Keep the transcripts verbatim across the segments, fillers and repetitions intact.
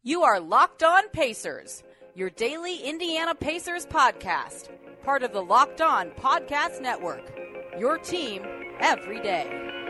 You are Locked On Pacers, your daily Indiana Pacers podcast, part of the Locked On Podcast Network, your team every day.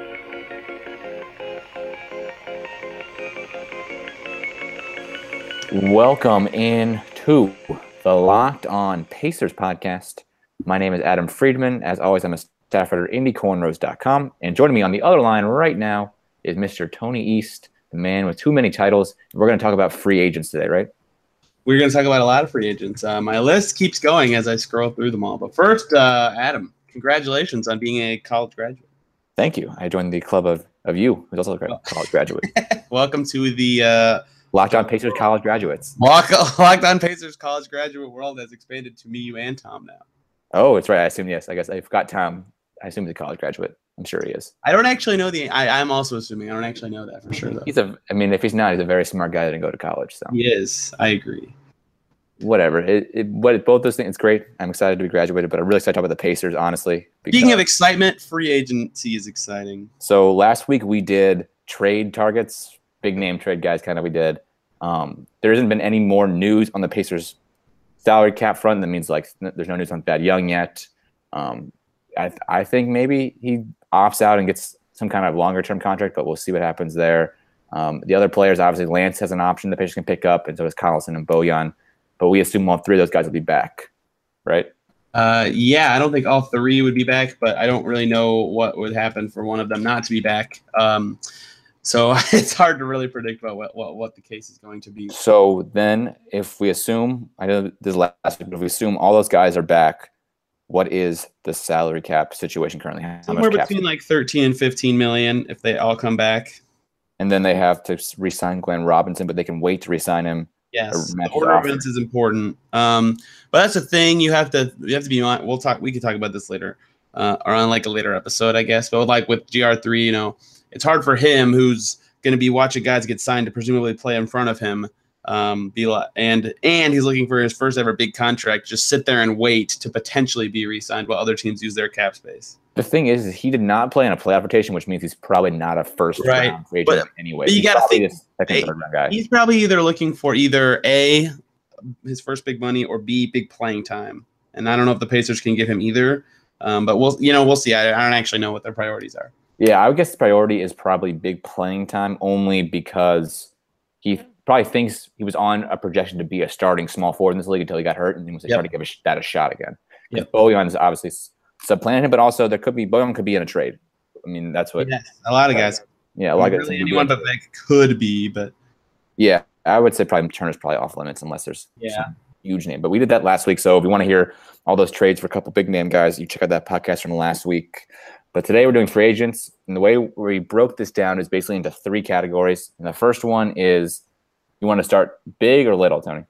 Welcome in to the Locked On Pacers podcast. My name is Adam Friedman. As always, I'm a staff writer at Indy Cornrows dot com, and joining me on the other line right now is Mister Tony East, the man with too many titles. We're going to talk about free agents today, right? We're going to talk about a lot of free agents. Uh, my list keeps going as I scroll through them all. But first, uh, Adam, congratulations on being a college graduate. Thank you. I joined the club of, of you, who's also a college graduate. Welcome to the uh, Locked On Pacers college graduates. Lock, Locked On Pacers college graduate world has expanded to me, you, and Tom now. Oh, it's right. I assume, yes. I guess I forgot Tom. I assume he's a college graduate. I'm sure he is. I don't actually know the. I, I'm also assuming. I don't actually know that for sure, though. He's a. I mean, if he's not, he's a very smart guy that didn't go to college. So he is. I agree. Whatever. It, it, what both those things. It's great. I'm excited to be graduated, but I'm really excited to talk about the Pacers, honestly. Speaking of excitement, free agency is exciting. So last week we did trade targets, big name trade guys. Kind of we did. Um, there hasn't been any more news on the Pacers salary cap front. That means like there's no news on Thad Young yet. Um, I I think maybe he opts out and gets some kind of longer term contract, but we'll see what happens there. Um, the other players, obviously, Lance has an option the Pacers can pick up, and so does Collison and Bojan. But we assume all three of those guys will be back, right? Uh, yeah, I don't think all three would be back, but I don't really know what would happen for one of them not to be back. Um, so it's hard to really predict about what, what, what the case is going to be. So then if we assume, I know this is last week, but if we assume all those guys are back, what is the salary cap situation currently? How Somewhere between like thirteen and fifteen million if they all come back. And then they have to re-sign Glenn Robinson, but they can wait to re-sign him. Yes, the order of events is important. Um, but that's the thing you have to you have to be on. We'll talk. We could talk about this later, uh, or on like a later episode, I guess. But like with G R three, you know, it's hard for him, who's going to be watching guys get signed to presumably play in front of him. Um, be like, and and he's looking for his first ever big contract. Just sit there and wait to potentially be re-signed while other teams use their cap space. The thing is, is he did not play in a playoff rotation, which means he's probably not a first right. round free agent anyway. But you got to think second, third round guy. He's probably either looking for either A, his first big money, or B, big playing time. And I don't know if the Pacers can give him either. Um, but we'll you know we'll see. I, I don't actually know what their priorities are. Yeah, I would guess the priority is probably big playing time, only because he probably thinks he was on a projection to be a starting small forward in this league until he got hurt, and he was like, yep. trying to give a, that a shot again. Yep. Bojan is obviously supplanted him, but also there could be Bojan could be in a trade. I mean, that's what yes, a lot of guys. Yeah, a lot of really anyone but that could be, but yeah, I would say probably Turner's probably off limits unless there's yeah some huge name. But we did that last week, so if you want to hear all those trades for a couple big name guys, you check out that podcast from last week. But today we're doing free agents, and the way we broke this down is basically into three categories. And the first one is, you want to start big or little, Tony?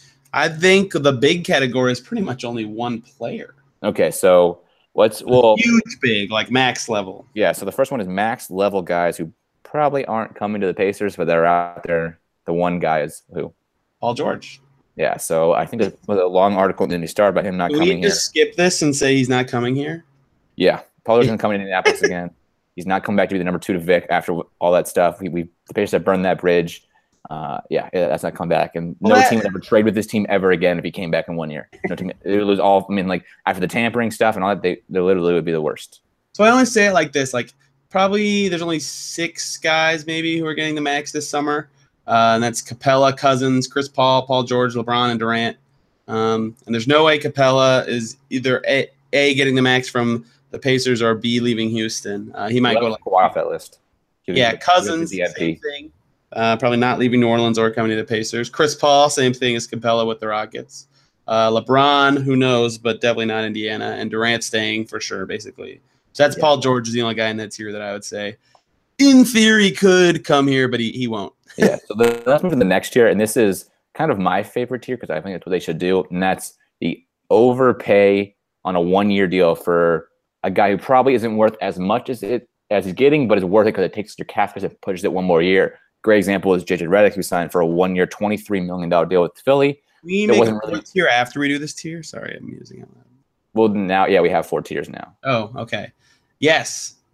I think the big category is pretty much only one player. Okay, so let's well huge big, like max level. Yeah, so the first one is max level guys who probably aren't coming to the Pacers, but they're out there. The one guy is who? Paul George. Yeah, so I think there's a long article in the New Star about him not Can coming we here. just skip this and say he's not coming here? Yeah, Paul George isn't coming to Indianapolis again. He's not coming back to be the number two to Vic after all that stuff. We, we the Pacers have burned that bridge. Uh, yeah, that's not come back, and no well, team would ever trade with this team ever again if he came back in one year. No team, they would lose all. I mean, like after the tampering stuff and all that, they they literally would be the worst. So I only say it like this: like probably there's only six guys maybe who are getting the max this summer, uh, and that's Capella, Cousins, Chris Paul, Paul George, LeBron, and Durant. Um, and there's no way Capella is either a, a getting the max from the Pacers or B leaving Houston. Uh, he might well, go like off that list. Yeah, Cousins, same thing. Uh, probably not leaving New Orleans or coming to the Pacers. Chris Paul, same thing as Capella with the Rockets. Uh, LeBron, who knows, but definitely not Indiana. And Durant staying for sure, basically. So that's yeah. Paul George is the only guy in that tier that I would say, in theory, could come here, but he, he won't. Yeah, so the, let's move to the next tier. And this is kind of my favorite tier because I think that's what they should do. And that's the overpay on a one-year deal for a guy who probably isn't worth as much as it as he's getting, but is worth it because it takes your cap space and pushes it one more year. Great example is J J Redick, who signed for a one-year, twenty-three million dollars deal with Philly. We make a really... tier after we do this tier? Sorry, I'm using it. Well, now, yeah, we have four tiers now. Oh, okay. Yes.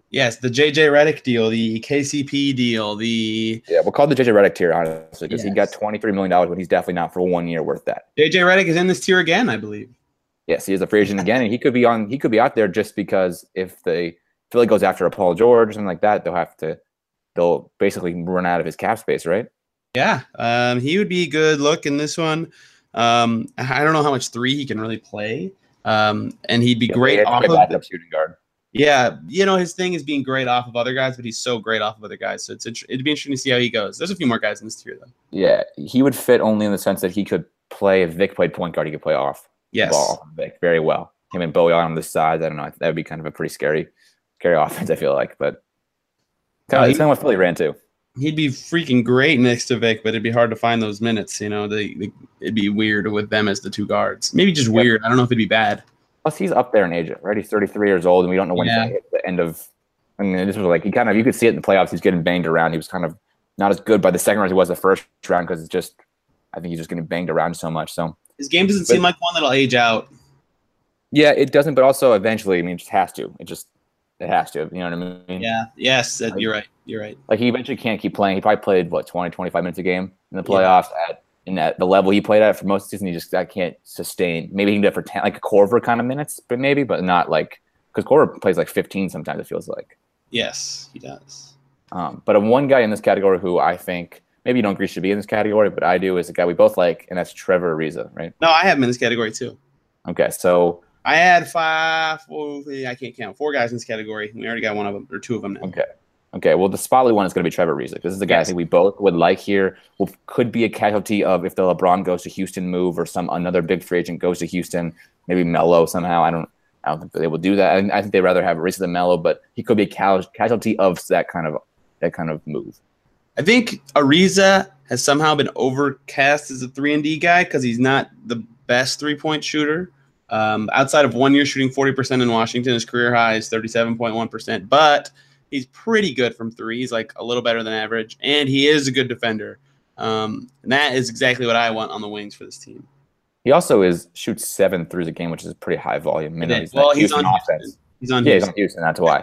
Yes, the J J Redick deal, the K C P deal, the Yeah, we'll call it the J J Redick tier, honestly, because yes. he got twenty-three million dollars, but he's definitely not for one year worth that. J J Redick is in this tier again, I believe. Yes, he is a free agent again, and he could be on. He could be out there just because if the Philly goes after a Paul George or something like that, they'll have to. They'll basically run out of his cap space, right? Yeah, um, he would be a good look in this one. Um, I don't know how much three he can really play, um, and he'd be yeah, great off of backup shooting guard. Yeah, you know, his thing is being great off of other guys, but he's so great off of other guys. So it's it'd be interesting to see how he goes. There's a few more guys in this tier, though. Yeah, he would fit only in the sense that he could play. If Vic played point guard, he could play off yes. the ball Vic very well. Him and Bowie on the side. I don't know. That would be kind of a pretty scary, scary offense, I feel like. But kind of, it's kind of what Philly ran to. He'd be freaking great next to Vic, but it'd be hard to find those minutes. You know, they, they, it'd be weird with them as the two guards. Maybe just weird. Yep. I don't know if it'd be bad. Plus, he's up there in age, right? He's thirty-three years old, and we don't know when yeah. he's going to hit the end of. I mean, this was like he kind of you could see it in the playoffs. He's getting banged around. He was kind of not as good by the second round as he was the first round because it's just, I think he's just getting banged around so much. So his game doesn't but, seem like one that'll age out. Yeah, it doesn't, but also eventually, I mean, it just has to. It just it has to. You know what I mean? Yeah. Yes, like, you're right. You're right. Like he eventually can't keep playing. He probably played what twenty, twenty-five minutes a game in the playoffs yeah. at. And at the level he played at for most of the season, he just I can't sustain. Maybe he can do it for ten, like a Korver kind of minutes, but maybe, but not like because Korver plays like fifteen sometimes. It feels like. Yes, he does. Um, but one guy in this category who I think maybe you don't agree should be in this category, but I do is a guy we both like, and that's Trevor Ariza, right? No, I have him in this category too. Okay, so I had five. Four, I can't count four guys in this category. We already got one of them or two of them now. Okay. Okay, well, the spotlight one is going to be Trevor Ariza. This is the guy yes. I think we both would like here. Will, could be a casualty of if the LeBron goes to Houston move or some another big free agent goes to Houston, maybe Melo somehow. I don't I don't think they will do that. I, I think they'd rather have Ariza than Melo, but he could be a casualty of that kind of that kind of move. I think Ariza has somehow been overcast as a three and D guy because he's not the best three-point shooter. Um, outside of one year shooting forty percent in Washington, his career high is thirty-seven point one percent, but he's pretty good from three. He's like a little better than average, and he is a good defender. Um, and that is exactly what I want on the wings for this team. He also is shoots seven threes a game, which is a pretty high volume. He's well, he's on offense. He's on yeah, Houston. he's on Houston. That's why.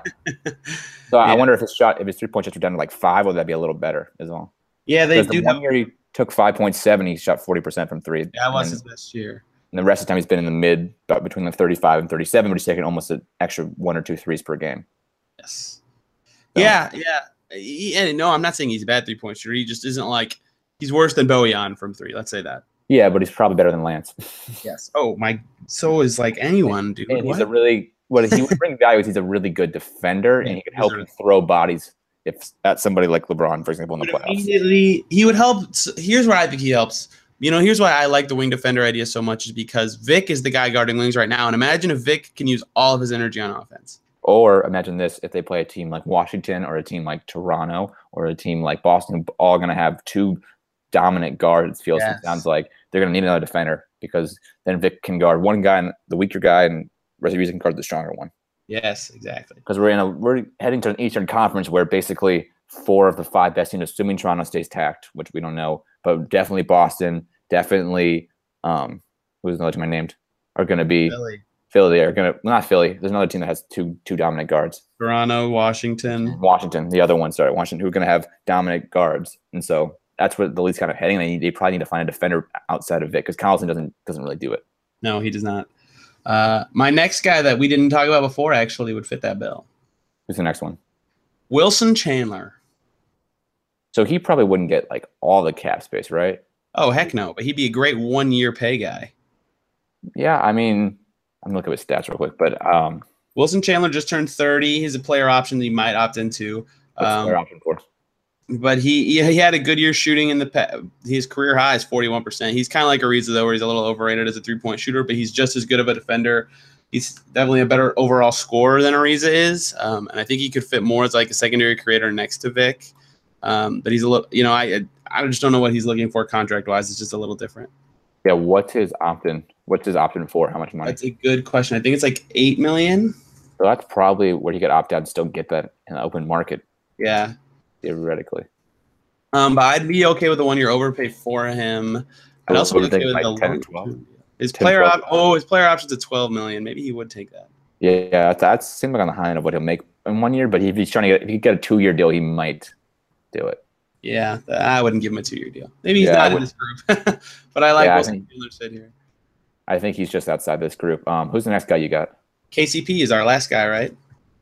So yeah. I wonder if his shot, if his three point shots were down to like five, would that be a little better? Is all. Yeah, they do. The one year he took five point seven. He shot forty percent from three. That was and, his best year. And the rest of the time he's been in the mid, about between the thirty-five and thirty-seven, but he's taking almost an extra one or two threes per game. Yes. So. Yeah, yeah. He, and no, I'm not saying he's a bad three-point shooter. He just isn't like he's worse than Bojan from three. Let's say that. Yeah, but he's probably better than Lance. Yes. Oh my. So is like anyone, dude. And he's a really what he would bring value is he's a really good defender, and he could help him throw bodies if at somebody like LeBron, for example, in the playoffs. Immediately, he would help. Here's where I think he helps. You know, here's why I like the wing defender idea so much is because Vic is the guy guarding wings right now, and imagine if Vic can use all of his energy on offense. Or imagine this, if they play a team like Washington or a team like Toronto or a team like Boston, all going to have two dominant guards. It feels yes. it sounds like they're going to need another defender because then Vic can guard one guy and the weaker guy, and Ariza can guard the stronger one. Yes, exactly. Because we're in a we're heading to an Eastern Conference where basically four of the five best teams, assuming Toronto stays tacked, which we don't know, but definitely Boston, definitely um, who's another team I named, are going to be. Philly. Philly are going to well, not Philly. There's another team that has two two dominant guards. Toronto, Washington. Washington, the other one, sorry, Washington, who are going to have dominant guards. And so that's what the league's kind of heading. They, they probably need to find a defender outside of Vic because Collison doesn't doesn't really do it. No, he does not. Uh, my next guy that we didn't talk about before actually would fit that bill. Who's the next one? Wilson Chandler. So he probably wouldn't get like all the cap space, right? Oh, heck no. But he'd be a great one-year pay guy. Yeah, I mean, I'm looking at his stats real quick, but um, Wilson Chandler just turned thirty. He's a player option that he might opt into. What's um, player option for? But he he had a good year shooting in the his career high is forty-one percent. He's kind of like Ariza though, where he's a little overrated as a three-point shooter, but he's just as good of a defender. He's definitely a better overall scorer than Ariza is, um, and I think he could fit more as like a secondary creator next to Vic. Um, but he's a little, you know, I I just don't know what he's looking for contract-wise. It's just a little different. Yeah, what's his opt-in? What's his opt-in for? How much money? That's a good question. I think it's like eight million. So that's probably where he could opt out and still get that in the open market. Yeah, theoretically. Um, but I'd be okay with the one year overpay for him. I'd also be okay with like the ten, twelve. His ten, player op- oh, his player option's at twelve million. Maybe he would take that. Yeah, yeah, that's seems like on the high end of what he'll make. in one year, but if he's trying to get if he get a two year deal, he might do it. Yeah, I wouldn't give him a two year deal. Maybe he's Yeah, not in this group, but I like Yeah, I what think- Taylor said here. I think he's just outside this group. Um, who's the next guy you got? K C P is our last guy, right?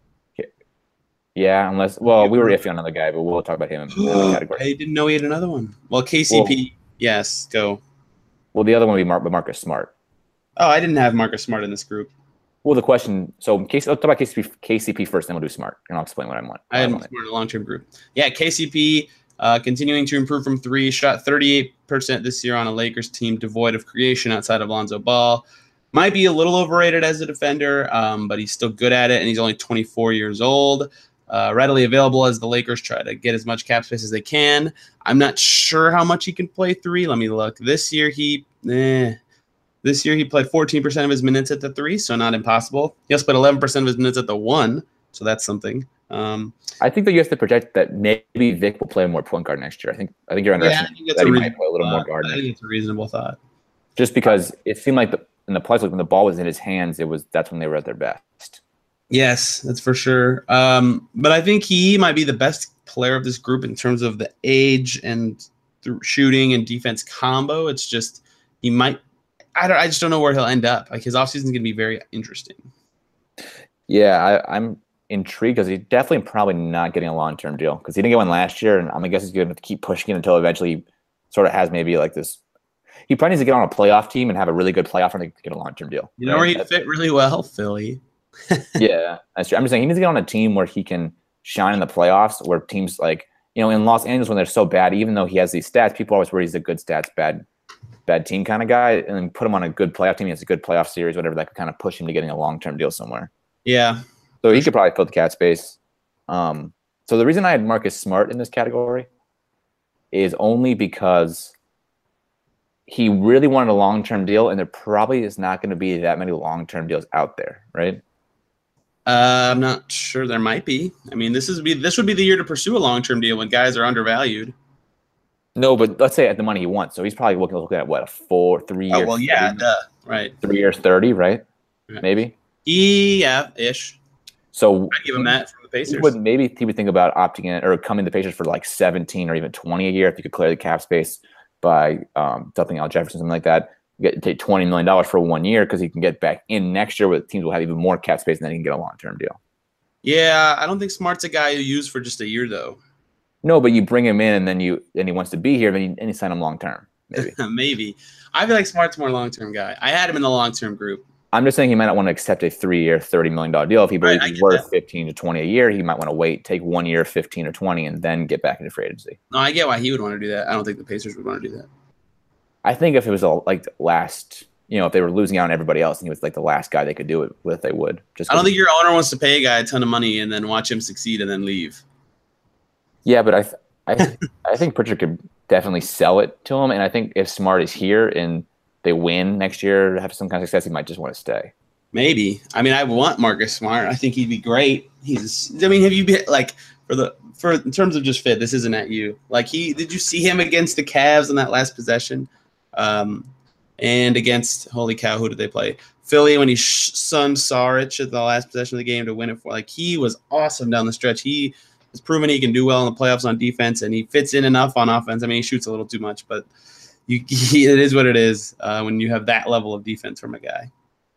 Yeah, unless well, we were iffy on another guy, but we'll talk about him in another category. I didn't know he had another one. Well, K C P, yes, go. Well, the other one would be Mar- Marcus Smart. Oh, I didn't have Marcus Smart in this group. Well, the question. So, K C, let's talk about K C P, K C P first, then we'll do Smart, and I'll explain what I want. I had want Smart in a long term group. Yeah, K C P uh, continuing to improve from three, shot thirty-eight percent this year on a Lakers team devoid of creation outside of Lonzo Ball. Might be a little overrated as a defender, um, but he's still good at it, and he's only twenty-four years old. Uh, readily available as the Lakers try to get as much cap space as they can. I'm not sure how much he can play three. Let me look. This year he, eh, this year he played fourteen percent of his minutes at the three, so not impossible. He also played eleven percent of his minutes at the one, so that's something. Um, I think that you have to project that maybe Vic will play more point guard next year. I think I think you're yeah, I underestimating think that that's he a might play a little reasonable more guard. thought. I next think year. it's a reasonable thought. Just because it seemed like the, in the playoffs, like when the ball was in his hands, it was that's when they were at their best. Yes, that's for sure. Um, but I think he might be the best player of this group in terms of the age and th- shooting and defense combo. It's just he might. I don't. I just don't know where he'll end up. Like his offseason is going to be very interesting. Yeah, I, I'm intrigued because he's definitely probably not getting a long term deal because he didn't get one last year, and I'm gonna guess he's going to keep pushing it until eventually he sort of has maybe like this. He probably needs to get on a playoff team and have a really good playoff run to get a long term deal. You know right? where he'd That's- fit really well, Philly. Yeah, that's true. I'm just saying he needs to get on a team where he can shine in the playoffs, where teams like, you know, in Los Angeles when they're so bad, even though he has these stats, people always worry he's a good stats, bad bad team kind of guy, and then put him on a good playoff team. He has a good playoff series, whatever, that could kind of push him to getting a long-term deal somewhere. Yeah. So he could probably fill the cap space. Um, so the reason I had Marcus Smart in this category is only because he really wanted a long-term deal, and there probably is not going to be that many long-term deals out there, right? Uh, I'm not sure. There might be. I mean, this is be this would be the year to pursue a long term deal when guys are undervalued. No, but let's say at the money he wants. So he's probably looking, looking at what, a four, three Oh years. well, yeah, duh. Right. Three years, thirty, right? Right. Maybe. Yeah, ish. So I'd give him that from the he Pacers. would, maybe he would think about opting in or coming to the Pacers for like seventeen or even twenty a year if you could clear the cap space by um, dumping out Jefferson, something like that. Get take twenty million dollars for one year because he can get back in next year with teams will have even more cap space and then he can get a long term deal. Yeah, I don't think Smart's a guy you use for just a year though. No, but you bring him in and then you and he wants to be here, then you, and you sign him long term. Maybe. Maybe. I feel like Smart's more long term guy. I had him in the long term group. I'm just saying he might not want to accept a three-year, thirty million dollars deal. If he believes Right, I he's get worth that. fifteen to twenty a year, he might want to wait, take one year, fifteen or twenty, and then get back into free agency. No, I get why he would want to do that. I don't think the Pacers would want to do that. I think if it was a, like the last, you know, if they were losing out on everybody else and he was like the last guy they could do it with, they would. Just I don't 'cause- think your owner wants to pay a guy a ton of money and then watch him succeed and then leave. Yeah, but I, th- I, th- I think Pritchard could definitely sell it to him, and I think if Smart is here and they win next year, have some kind of success, he might just want to stay. Maybe. I mean, I want Marcus Smart. I think he'd be great. He's. I mean, have you been like for the for in terms of just fit? This isn't at you. Like he did you see him against the Cavs in that last possession, um, and against holy cow, who did they play? Philly when he sh- sunned Saric at the last possession of the game to win it for. Like he was awesome down the stretch. He has proven he can do well in the playoffs on defense, and he fits in enough on offense. I mean, he shoots a little too much, but you he, it is what it is uh, when you have that level of defense from a guy.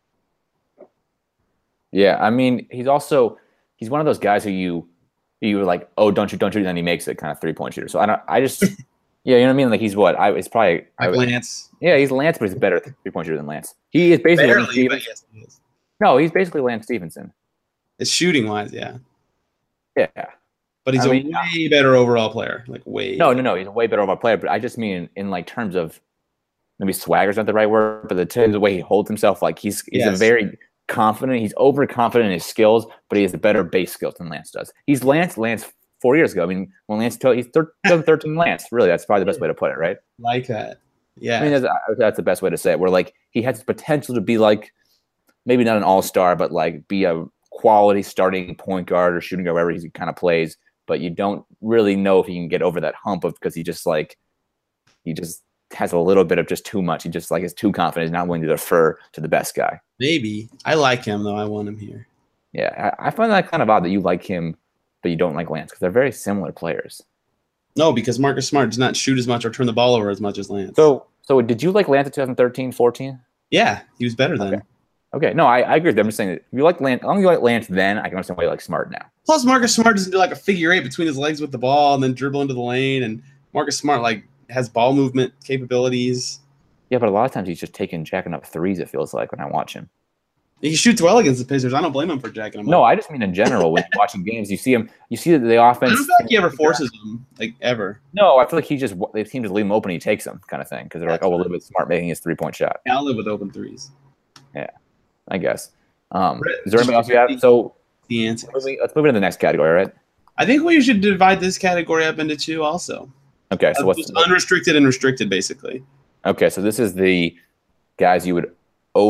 Yeah, I mean, he's also he's one of those guys who you you were like, oh, don't shoot, don't shoot, and then he makes it kind of three point shooter. So I don't, I just, yeah, you know what I mean? Like he's what I it's probably I Like would, Lance. yeah, he's Lance, but he's a better three point shooter than Lance. He is basically Lance Barely, but Stevenson. yes, he is. No, he's basically Lance Stevenson. It's shooting wise, yeah. Yeah. But he's I a mean, way better overall player. Like way. No, no, no. He's a way better overall player, but I just mean in, in like terms of maybe swagger's not the right word, but the, terms of the way he holds himself, like he's he's a Yes. very confident. He's overconfident in his skills, but he has the better base skills than Lance does. He's Lance. Lance four years ago. I mean, when Lance told he's thir- thirteen Lance. Really, that's probably the best way to put it, right? Like that. Yeah. I mean, that's, that's the best way to say it. Where like he has the potential to be like maybe not an all star, but like be a quality starting point guard or shooting guard, wherever he kind of plays. But you don't really know if he can get over that hump of because he just like he just has a little bit of just too much. He just like is too confident. He's not willing to defer to the best guy. Maybe. I like him though. I want him here. Yeah, I, I find that kind of odd that you like him, but you don't like Lance because they're very similar players. No, because Marcus Smart does not shoot as much or turn the ball over as much as Lance. So, so did you like Lance in twenty thirteen, fourteen? Yeah, he was better then. Okay. Okay, no, I, I agree with them. I'm just saying that if you like Lance, as long as you like Lance then, I can understand why you like Smart now. Plus, Marcus Smart doesn't do like a figure eight between his legs with the ball and then dribble into the lane. And Marcus Smart like has ball movement capabilities. Yeah, but a lot of times he's just taking jacking up threes, it feels like, when I watch him. He shoots well against the Pacers. I don't blame him for jacking him No, up. I just mean in general, when you're watching games, you see him, you see that the offense. I don't feel like he ever forces them, like ever. No, I feel like he just, the team just leave him open and he takes them kind of thing because they're like, oh, well, a little bit Smart making his three-point shot. Yeah, I'll live with open threes. Yeah, I guess. Um, is there anybody else you have? So The answer. let's move into the next category, right? I think we should divide this category up into two also. Okay, so Uh, what's just unrestricted and restricted, basically. okay? So this is the guys you would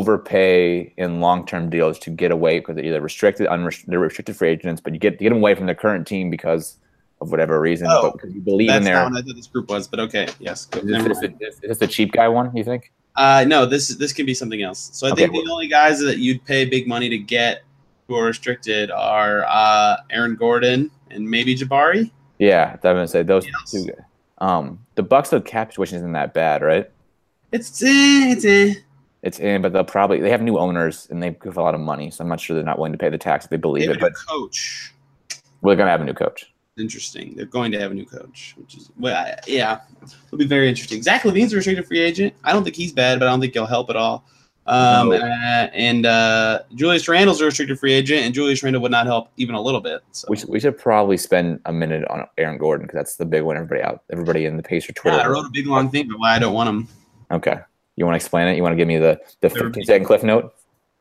overpay in long-term deals to get away because they're either restricted, unrestricted, they're restricted free agents, but you get to get them away from their current team because of whatever reason, Oh, but because you believe That's in their. not what I thought this group was, but okay, yes. Go, Is never this, mind. is, is this the cheap guy one? You think? Uh, no, this this can be something else. So I Okay, think well- the only guys that you'd pay big money to get who are restricted are uh, Aaron Gordon and maybe Jabari. Yeah, I'm gonna say those Yes. two guys. Um, the Bucks' cap situation isn't that bad, right? It's eh, it's eh. It's in, but they'll probably they have new owners and they give a lot of money, so I'm not sure they're not willing to pay the tax if they They believe have it. a new But coach. we're gonna have a new coach. Interesting. They're going to have a new coach, which is well, I- yeah, it'll be very interesting. Zach Levine's a restricted free agent. I don't think he's bad, but I don't think he'll help at all. Um, No. uh, and uh, Julius Randle's a restricted free agent, and Julius Randle would not help even a little bit. So We should, we should probably spend a minute on Aaron Gordon because that's the big one. Everybody out, everybody in the Pacer Twitter. yeah, I wrote a big long thing about why I don't want him. Okay, you want to explain it? You want to give me the the fifteen second cliff note?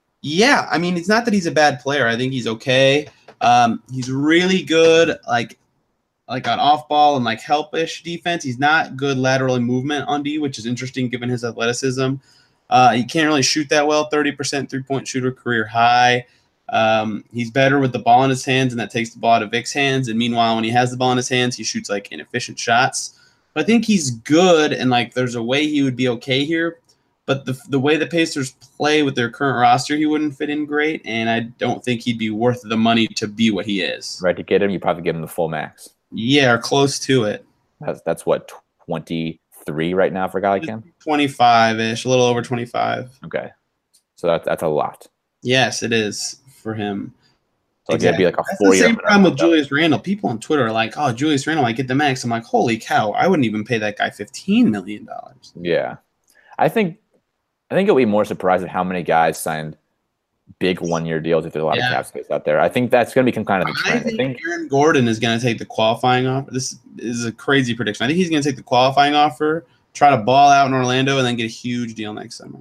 Yeah, I mean, it's not that he's a bad player. I think he's okay. Um, he's really good, like, like on off ball and like helpish defense. He's not good lateral movement on D, which is interesting given his athleticism. Uh, he can't really shoot that well. thirty percent three point shooter, career high. Um, he's better with the ball in his hands, and that takes the ball out of Vic's hands. And meanwhile, when he has the ball in his hands, he shoots like inefficient shots. But I think he's good, and like there's a way he would be okay here. But the the way the Pacers play with their current roster, he wouldn't fit in great, and I don't think he'd be worth the money to be what he is. Right, to get him, you probably give him the full max. Yeah, or close to it. That's that's what twenty-three right now for a guy like him. twenty-five-ish, a little over twenty-five. Okay, so that's that's a lot. Yes, it is for him. So exactly. It'd be like a That's four the year. same problem with Julius Randle. People on Twitter are like, "Oh, Julius Randle, I get the max." I'm like, "Holy cow! I wouldn't even pay that guy fifteen million dollars." Yeah, I think I think you'll be more surprised at how many guys signed big one year deals if there's a lot Yeah. of cap space out there. I think that's going to become kind of the I trend. I think, think Aaron Gordon is going to take the qualifying offer. This is a crazy prediction. I think he's going to take the qualifying offer, try to ball out in Orlando, and then get a huge deal next summer.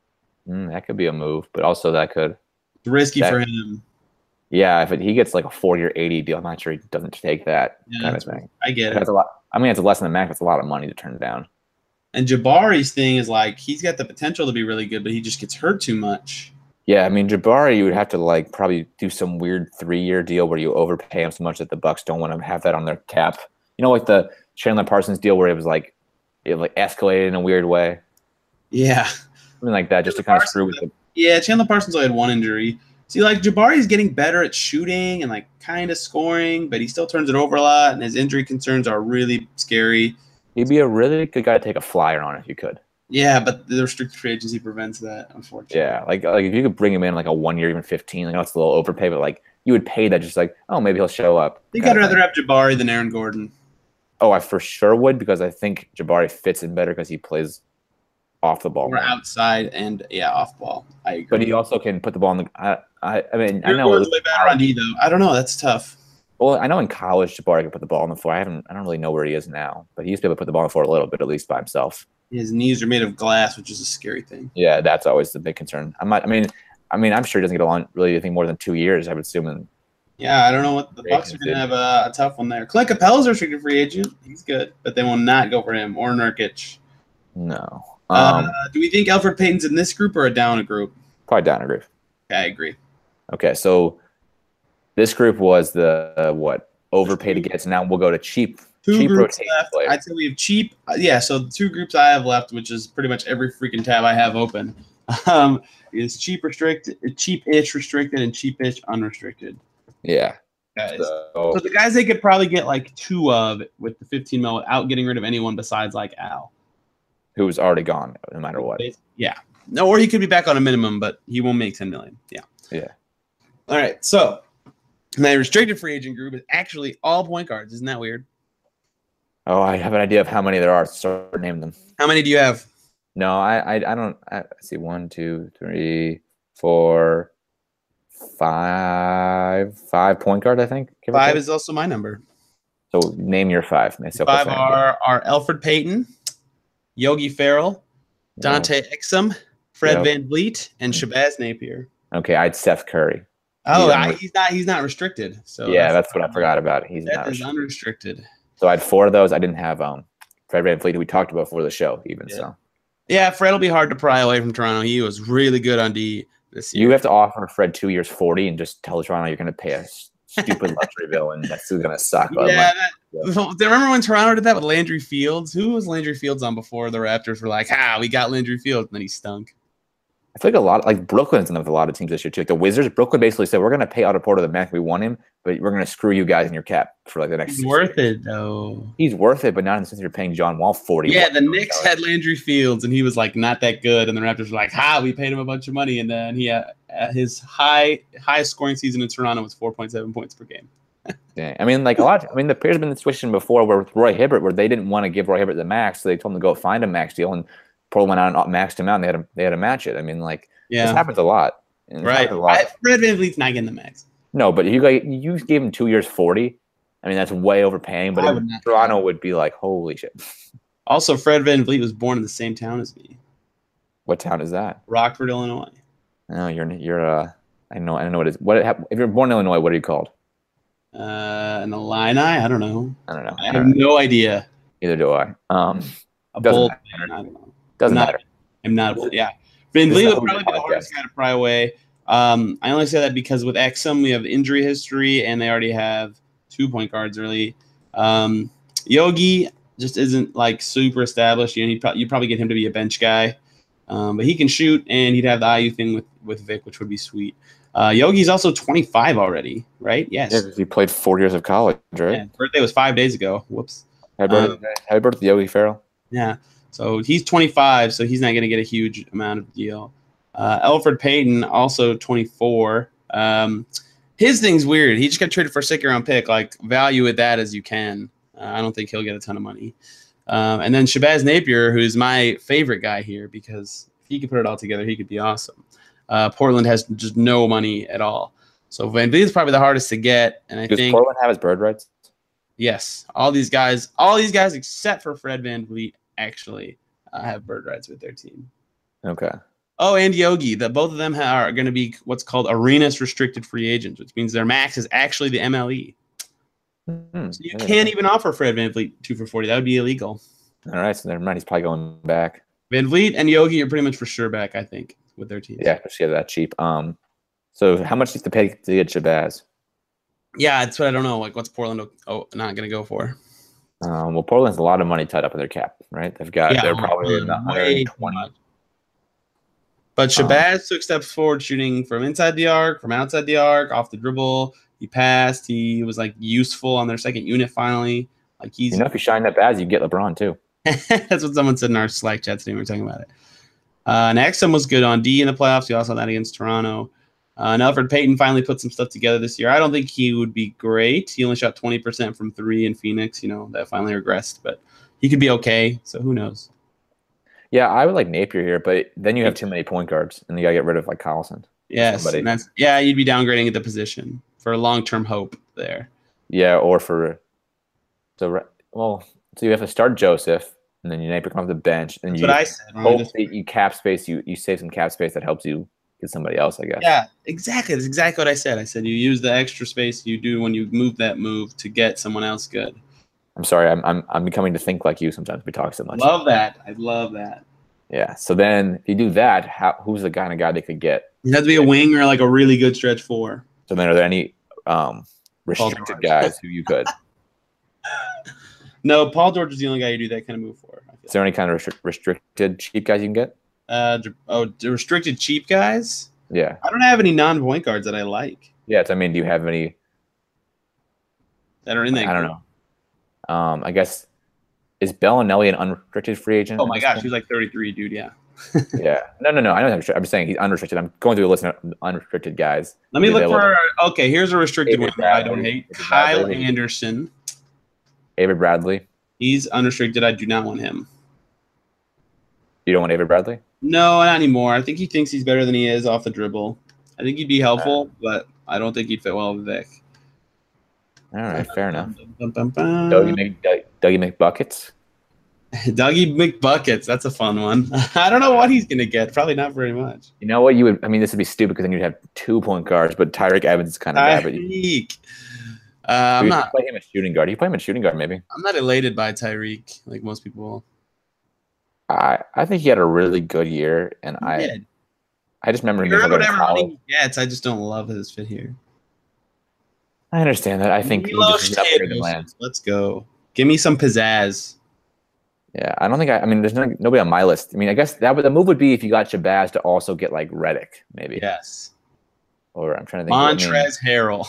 mm, that could be a move, but also that could, It's risky That- for him. yeah, if it, he gets like a four year eighty deal, I'm not sure he doesn't take that Yeah, kind of thing. I get it. That's a lot. I mean, it's less than the max. It's a lot of money to turn down. And Jabari's thing is like he's got the potential to be really good, but he just gets hurt too much. Yeah, I mean, Jabari, you would have to like probably do some weird three-year deal where you overpay him so much that the Bucks don't want to have that on their cap. You know, like the Chandler Parsons deal where it was like it like escalated in a weird way, Yeah. something like that, just to kind of screw with the. Yeah, Chandler Parsons only had one injury. See, like Jabari's getting better at shooting and like kind of scoring, but he still turns it over a lot, and his injury concerns are really scary. He'd be a really good guy to take a flyer on if you could. Yeah, but the restricted free agency prevents that, unfortunately. Yeah, like like if you could bring him in like a one year, even fifteen, like that's a little overpay, but like you would pay that just like, oh, maybe he'll show up. I think kind I'd of rather thing. have Jabari than Aaron Gordon. Oh, I for sure would because I think Jabari fits in better because he plays off the ball. Or more. outside and, yeah, off ball. I agree. But he also can put the ball in the. I I, I mean, I Aaron know. Gordon's way better on D, though. I don't know. That's tough. Well, I know in college Jabari could put the ball on the floor. I haven't. I don't really know where he is now, but he used to be able to put the ball on the floor a little bit, at least by himself. His knees are made of glass, which is a scary thing. Yeah, that's always the big concern. I'm not. I mean, I mean, I'm sure he doesn't get on really anything more than two years. I would assume. And Yeah, I don't know what the Free Bucks are agent going to did. have a, a tough one there. Clint Capella's a restricted free agent. He's good, but they will not go for him or Nurkic. no, um, uh, do we think Elfrid Payton's in this group or a down a group? probably down a group. Okay, I agree. Okay, so this group was the uh, what overpaid against. Now we'll go to cheap. Two cheap groups rotation left. players. I'd say we have cheap. uh, Yeah, so the two groups I have left, which is pretty much every freaking tab I have open. Um, is cheap restricted, cheap-ish restricted, and cheap-ish unrestricted. Yeah. Guys. So, So the guys they could probably get like two of with the fifteen mil without getting rid of anyone besides like Al. who was already gone, no matter what. Yeah. No, or he could be back on a minimum, but he won't make ten million. Yeah. Yeah. All right. So my restricted free agent group is actually all point guards. Isn't that weird? Oh, I have an idea of how many there are. Start naming them. How many do you have? No, I, I, I don't. I, let's see, one, two, three, four, five, five point guard. I think give or Five take. is also my number. So name your five. Myself Five are are Elfrid Payton, Yogi Ferrell, Dante Exum, Fred Yep. Van Vliet, and Shabazz Napier. Okay, I had Steph Curry. Oh, He's I, unre- he's not. He's not restricted. So yeah, that's, what I forgot about. He's That not. is restricted. unrestricted. So I had four of those. I didn't have um Fred VanVleet, who we talked about before the show, even. Yeah. So Yeah, Fred will be hard to pry away from Toronto. He was really good on D this year. you have to offer Fred two years forty and just tell Toronto you're going to pay a stupid luxury bill, and that's still going to suck. But Yeah, like, that, do you remember when Toronto did that with Landry Fields? Who was Landry Fields on before the Raptors were like, ah, we got Landry Fields, and then he stunk. I feel like a lot, like Brooklyn's done with a lot of teams this year too. Like the Wizards, Brooklyn basically said, we're going to pay Otto Porter the max we want him, but we're going to screw you guys in your cap for like the next. He's six worth years. it, though. He's worth it, but not in the sense you're paying John Wall forty. Yeah, the Knicks had Landry Fields, and he was like not that good, and the Raptors were like, "Ha, we paid him a bunch of money," and then he had, uh, his high highest scoring season in Toronto was four point seven points per game. Yeah, I mean, like a lot. I mean, the Bears have been in the situation before where with Roy Hibbert, where they didn't want to give Roy Hibbert the max, so they told him to go find a max deal, and Portland went out and maxed him out, and they had to, they had to match it. I mean, like this Yeah, happens a lot. And this right. happens a lot. I, Fred VanVleet's not getting the max. No, but you got you gave him two years forty. I mean, that's way overpaying. But I in would not- Toronto would be like, holy shit. Also, Fred VanVleet was born in the same town as me, What town is that? Rockford, Illinois. No, you're you're uh I know I don't know what it is. What it hap- if you're born in Illinois, what are you called? Uh, an Illini? I don't know. I don't know. I I have don't know. no idea. Either do I. Um, A Doesn't bold matter. man, I don't know. doesn't Not- matter. I'm not. Yeah, Van This is Vliet a would probably be the podcast. hardest guy to pry away. Um, I only say that because with Exum we have injury history, and they already have two point guards. Really, um, Yogi just isn't like super established. You know, he'd pro- you'd probably get him to be a bench guy, um, but he can shoot, and he'd have the I U thing with with Vic, which would be sweet. Uh, Yogi's also twenty-five already, right? Yes. Yeah, 'cause he played four years of college, right? Yeah, birthday was five days ago. Whoops. Happy Um, birthday, happy birthday, Yogi Ferrell. Yeah. So he's twenty-five, so he's not going to get a huge amount of deal. Uh, Elfrid Payton, also twenty-four. Um, his thing's weird. He just got traded for a second round pick. Like, value at that as you can. Uh, I don't think he'll get a ton of money. Um, and then Shabazz Napier, who's my favorite guy here because if he could put it all together, he could be awesome. Uh, Portland has just no money at all. So Van Vliet is probably the hardest to get. And I Does think, Portland have his bird rights? yes, all these guys, all these guys except for Fred Van Vliet actually uh, have bird rights with their team. Okay. Oh, and Yogi. That both of them ha- are going to be what's called arenas restricted free agents, which means their max is actually the M L E. Hmm, So you there can't go. even offer Fred Van Vliet two for forty. That would be illegal. All right, so never mind. He's probably going back. Van Vliet and Yogi are pretty much for sure back, I think, with their teams. Yeah, because he had that cheap. Um, so how much needs to pay to get Shabazz? Yeah, that's what I don't know. Like, what's Portland oh, not going to go for? Um, well, Portland's a lot of money tied up in their cap, right? They've got Yeah, they're probably in the way too one hundred twenty. much. But Shabazz took steps forward shooting from inside the arc, from outside the arc, off the dribble. He passed. He was like useful on their second unit finally. Like he's You know, if you shine that Baz, you get LeBron too. that's what someone said in our Slack chat today. We were talking about it. Uh, and Exum was good on D in the playoffs. We also saw that against Toronto. Uh, and Elfrid Payton finally put some stuff together this year. I don't think he would be great. He only shot twenty percent from three in Phoenix. You know, that finally regressed, but he could be okay. So who knows? Yeah, I would like Napier here, but then you have too many point guards, and you gotta get rid of like Collison. Yes, Somebody. and that's yeah. You'd be downgrading at the position for long-term hope there. Yeah, or for so re- well, so you have to start Joseph, and then you Napier comes off the bench, and That's you what I said. when we hope just- that you cap space. You you save some cap space that helps you get somebody else, I guess. Yeah, exactly. That's exactly what I said. I said you use the extra space you do when you move that move to get someone else good. I'm sorry, I'm I'm I'm becoming to think like you sometimes. We talk so much. Love that. I love that. Yeah. So then, if you do that, how, who's the kind of guy they could get? It has to be a wing or like a really good stretch four. So then, are there any um, Paul restricted George. guys who you could? No, Paul George is the only guy you do that kind of move for. I feel Is there any kind of restri- restricted cheap guys you can get? Uh, oh, the restricted cheap guys. Yeah. I don't have any non-point guards that I like. Yeah. I mean, do you have any that are in that? I don't group? know. Um, I guess is Bellinelli an unrestricted free agent? Oh my gosh, point? He's like thirty-three, dude. Yeah. yeah. No, no, no. I know. I'm just saying he's unrestricted. I'm going through a list of unrestricted guys. Let me look for. Okay, here's a restricted Avery one Bradley, I don't hate. Avery Kyle Bradley. Anderson. Avery Bradley. He's unrestricted. I do not want him. You don't want Avery Bradley? No, not anymore. I think he thinks he's better than he is off the dribble. I think he'd be helpful, uh, but I don't think he'd fit well with Vic. All right, fair enough. Bum, bum, bum. Dougie, Mc, Dougie McBuckets. Dougie McBuckets. That's a fun one. I don't know what he's going to get. Probably not very much. You know what? You would. I mean, this would be stupid because then you'd have two point guards, but Tyreek Evans is kind of bad. But you, uh, I'm not play him a shooting guard. You play him a shooting guard, maybe. I'm not elated by Tyreek like most people. I I think he had a really good year, and he I did. I just remember him being whatever money he gets. I just don't love his fit here. I understand that. I think he just got bigger than Lance. Let's go. Give me some pizzazz. Yeah, I don't think I. I mean, there's no, nobody on my list. I mean, I guess that would the move would be if you got Shabazz to also get like Reddick, maybe. Yes. Or I'm trying to think. Montrezl Harrell.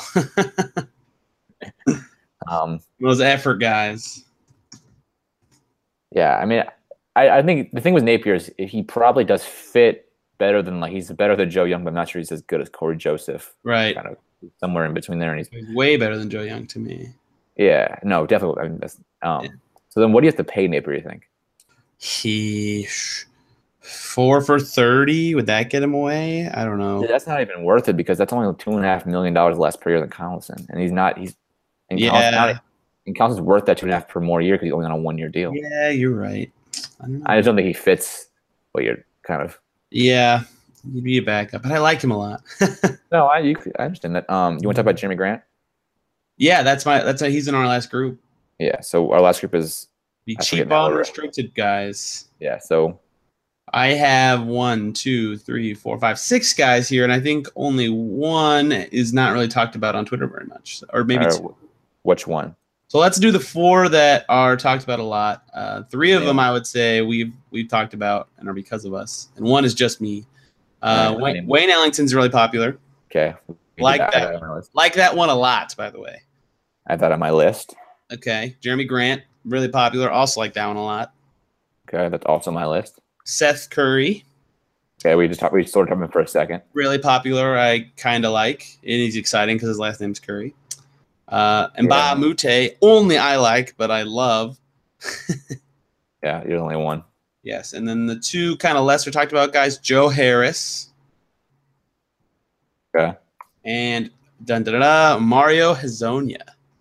um, those effort guys. Yeah, I mean, I, I think the thing with Napier is he probably does fit better than like he's better than Joe Young, but I'm not sure he's as good as Corey Joseph. Right. Kind of somewhere in between there, and he's, he's way better than Joe Young to me. Yeah. No, definitely. I mean, that's, um. Yeah. So then, what do you have to pay Napier? You think? He four for thirty. Would that get him away? I don't know. Yeah, that's not even worth it because that's only two and a half million dollars less per year than Collison, and he's not. He's and yeah. Collison's not, and Collison's worth that two and a half per more year because he's only on a one year deal. Yeah, you're right. I, don't know. I just don't think he fits what you're kind of. Yeah, he'd be a backup, but I like him a lot. no, I you, I understand that. Um, you want to talk about Jeremy Grant? Yeah, that's my. That's a, he's in our last group. Yeah, so our last group is the cheap unrestricted guys. Yeah, so I have one, two, three, four, five, six guys here, and I think only one is not really talked about on Twitter very much, or maybe uh, two. Which one? So let's do the four that are talked about a lot. Uh, three of yeah. them I would say we've we've talked about and are because of us, and one is just me. Uh, yeah, Wayne, Wayne Ellington's really popular. Okay, like that, that like that one a lot, by the way. I have that on my list. Okay, Jeremy Grant, really popular. Also like that one a lot. Okay, that's also on my list. Seth Curry. Okay, we just talked. We sort of talked about him for a second. Really popular. I kind of like, and he's exciting because his last name's Curry. Uh, and yeah. Ba Mute, only I like, but I love. Yeah, you're the only one. Yes, and then the two kind of lesser talked about guys, Joe Harris. Okay. And dun, dun, dun, dun, Mario Hezonja.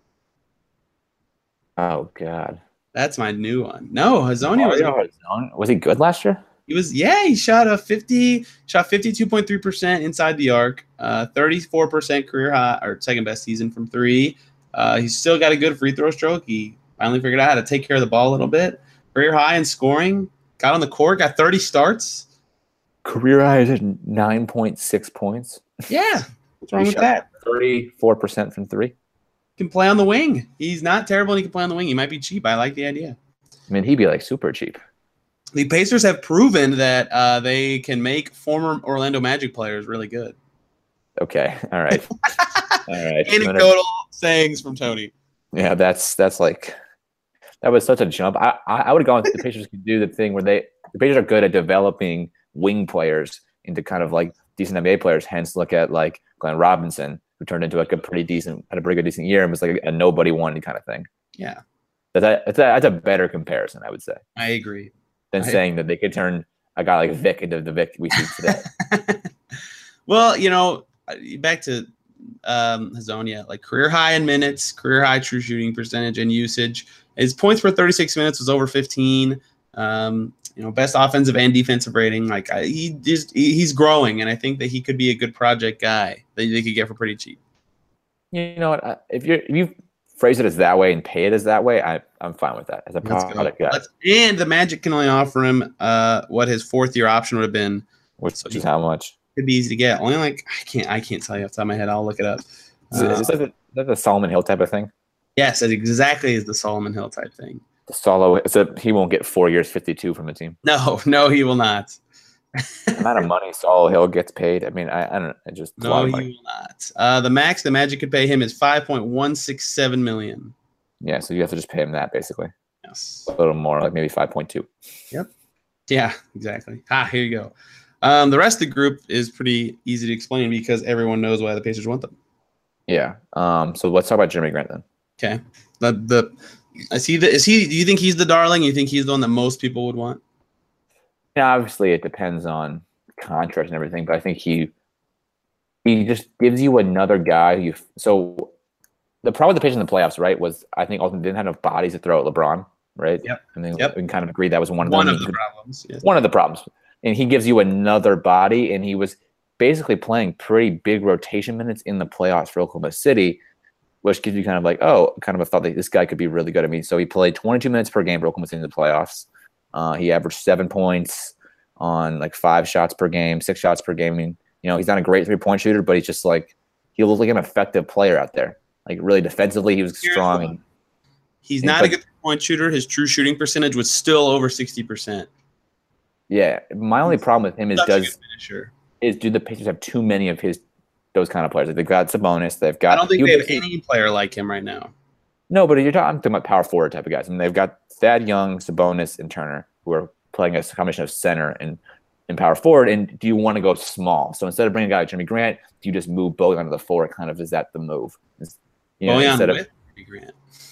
Oh God, that's my new one. No, Hezonja was Hezonja. Was he good last year? He was. Yeah, he shot a fifty, shot fifty-two point three percent inside the arc, uh, thirty-four percent career high or second best season from three. Uh, he's still got a good free throw stroke. He finally figured out how to take care of the ball a little bit. Career high in scoring. Got on the court. Got thirty starts. Career high is at nine point six points. Yeah, what's wrong with that? Thirty-four percent from three. Can play on the wing. He's not terrible and he can play on the wing. He might be cheap. I like the idea. I mean, he'd be like super cheap. The Pacers have proven that uh, they can make former Orlando Magic players really good. Okay. All right. All right. Anecdotal sayings from Tony. Yeah, that's that's like that was such a jump. I I, I would have gone with the Pacers could do the thing where they the Pacers are good at developing wing players into kind of like decent N B A players. Hence, look at like Glenn Robinson, who turned into like a pretty decent, had a pretty good decent year and was like a nobody wanted kind of thing. Yeah. That's a, that's a, that's a better comparison, I would say. I agree. Than I saying agree. that they could turn a guy like Vic into the Vic we see today. Well, you know, back to um, Hezonja, like career high in minutes, career high true shooting percentage and usage. His points per thirty-six minutes was over fifteen. Um, you know, best offensive and defensive rating. Like I, he just he, he's growing, and I think that he could be a good project guy that they could get for pretty cheap. You know what? If you if you phrase it as that way and pay it as that way, I I'm fine with that as a product guy. Let's, and the Magic can only offer him uh what his fourth year option would have been, which so is how much? Could be easy to get. Only like I can't I can't tell you off the top of my head. I'll look it up. Is, uh, is, that the, is that the Solomon Hill type of thing? Yes, that exactly is the Solomon Hill type thing. The Solo, so he won't get four years, fifty-two from the team. No, no, he will not. The amount of money Saul Hill gets paid. I mean, I, I don't know. It just a lot No, of he money. will not. Uh, the max the Magic could pay him is five point one six seven million. Yeah, so you have to just pay him that basically. Yes. A little more, like maybe five point two. Yep. Yeah, exactly. Ah, here you go. Um, the rest of the group is pretty easy to explain because everyone knows why the Pacers want them. Yeah. Um. So let's talk about Jeremy Grant then. Okay. The the is he the, is he? Do you think he's the darling? You think he's the one that most people would want? Yeah, obviously it depends on contract and everything, but I think he he just gives you another guy. Who you so the problem with the Pacers in the playoffs, right, was I think ultimately didn't have enough bodies to throw at LeBron, right? Yep. I mean, Yep. we can kind of agree that was one of One them. of the He- problems. Yes. One of the problems, and he gives you another body, and he was basically playing pretty big rotation minutes in the playoffs for Oklahoma City, which gives you kind of like, oh, kind of a thought that this guy could be really good. I mean, so he played twenty-two minutes per game for Oklahoma City in the playoffs. Uh, he averaged seven points on like five shots per game, six shots per game. I mean, you know, he's not a great three-point shooter, but he's just like, he looks like an effective player out there. Like really defensively, he was Here's strong. one. And He's and not but- a good point shooter. His true shooting percentage was still over sixty percent. yeah, my only problem with him is Such a does good finisher. is do the Pacers have too many of his those kind of players? Like they've got Sabonis, they've got. I don't think he they have was- any player like him right now. No, but you're talking, I'm talking about power forward type of guys. I mean, they've got Thad Young, Sabonis, and Turner, who are playing a combination of center and, and power forward. And do you want to go small? So instead of bringing a guy like Jimmy Grant, do you just move Bojan onto the floor? Kind of is that the move? Is- You know, Bojan instead of with Jimmy Grant.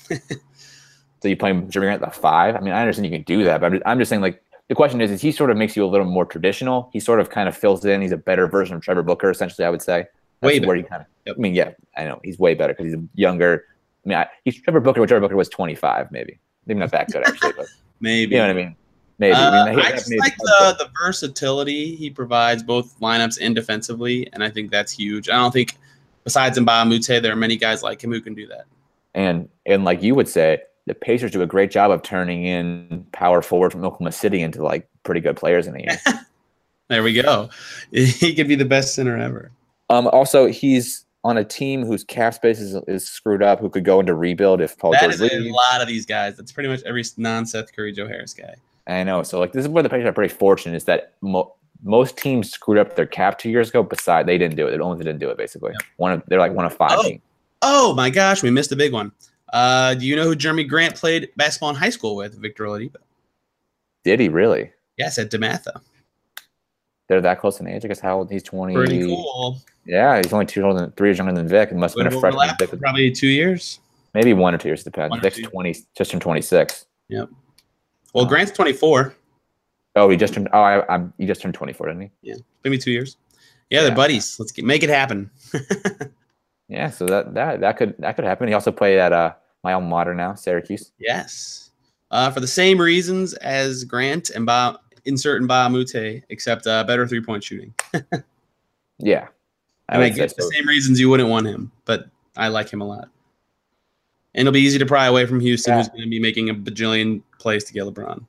so you play Jimmy Grant at the five. I mean, I understand you can do that, but I'm just, I'm just saying like the question is, is he sort of makes you a little more traditional? He sort of kind of fills it in. He's a better version of Trevor Booker, essentially. I would say. That's Way where better. he kind of. Yep. I mean, yeah, I know he's way better because he's younger. I mean, I, he's Trevor Booker. When Trevor Booker was twenty-five, maybe. Maybe not that good actually, but Maybe. you know what I mean. Maybe. Uh, I, mean, I just maybe- like the, the versatility he provides both lineups and defensively, and I think that's huge. I don't think, besides Mbah Moute, there are many guys like him who can do that. And and like you would say, the Pacers do a great job of turning in power forward from Oklahoma City into like pretty good players in a year. There we go. He could be the best center ever. um. Also, he's on a team whose cap space is, is screwed up, who could go into rebuild if Paul That George is a leaves. lot of these guys. That's pretty much every non-Seth Curry, Joe Harris guy. I know. So like this is where the Pacers are pretty fortunate is that mo- most teams screwed up their cap two years ago. Beside they didn't do it. The only didn't do it basically. Yep. One of they're like one of five Oh. teams. Oh my gosh, we missed a big one. Uh, do you know who Jeremy Grant played basketball in high school with? Victor Oladipo. Did he really? Yes, at DeMatha. They're that close in age. I guess how old he's twenty. Pretty cool. Yeah, he's only two older than three years younger than Vic. It must have Would been have a freshman. overlapped Vic for was- probably two years. Maybe one or two years depends. One or Vic's two. twenty, just turned twenty six. Yep. Well, Oh. Grant's twenty-four. Oh, he just turned. Oh, I, I'm. He just turned twenty four, didn't he? Maybe two years. Yeah, they're Yeah. buddies. Let's get, make it happen. Yeah. So that that that could that could happen. He also played at uh my alma mater now, Syracuse. Yes. Uh, for the same reasons as Grant and ba- insert Mbah Moute, except uh, better three-point shooting. Yeah. I And I would say get the so. same reasons you wouldn't want him, but I like him a lot. And it'll be easy to pry away from Houston, Yeah. who's going to be making a bajillion plays to get LeBron.